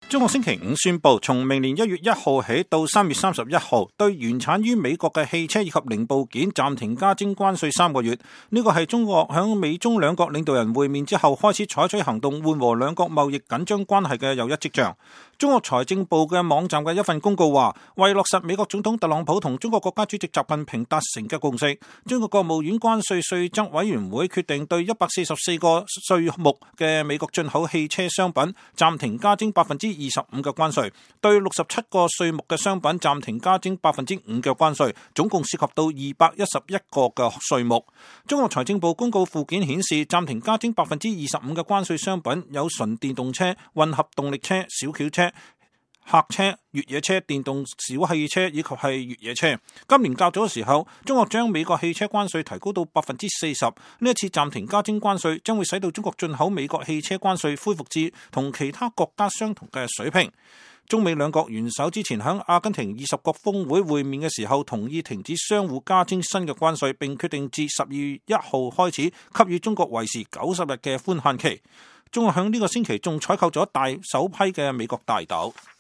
中國星期五宣布，從明年1月1號起到3月31號，對原產於美國嘅汽車以及零部件暫停加徵關稅3個月。呢個係中國響美中兩國領導人會面之後開始採取行動，緩和兩國貿易緊張關係嘅又一跡象。中國財政部嘅網站嘅一份公告話，為落實美國總統特朗普同中國國家主席習近平達成嘅共識，中國國務院關稅稅則委員會決定對144個稅目嘅美國進口汽車商品暫停加徵25%嘅關稅，對67個稅目嘅商品暫停加徵5%嘅關稅，總共涉及到211個嘅稅目。中國財政部公告附件顯示，暫停加徵25%嘅關稅商品有純電動車、混合動力車、小轎車、客車、越野車、電動小汽車以及係越野車。今年較早嘅時候，中國將美國汽車關稅提高到40%。呢一次暫停加徵關稅，將會使到中國進口美國汽車關稅恢復至同其他國家相同嘅水平。中美兩國元首之前喺阿根廷20國峰會會面嘅時候，同意停止相互加徵新嘅關稅，並決定自12月1號開始給予中國為時90日嘅寬限期。中國喺呢個星期仲採購咗首批嘅美國大豆。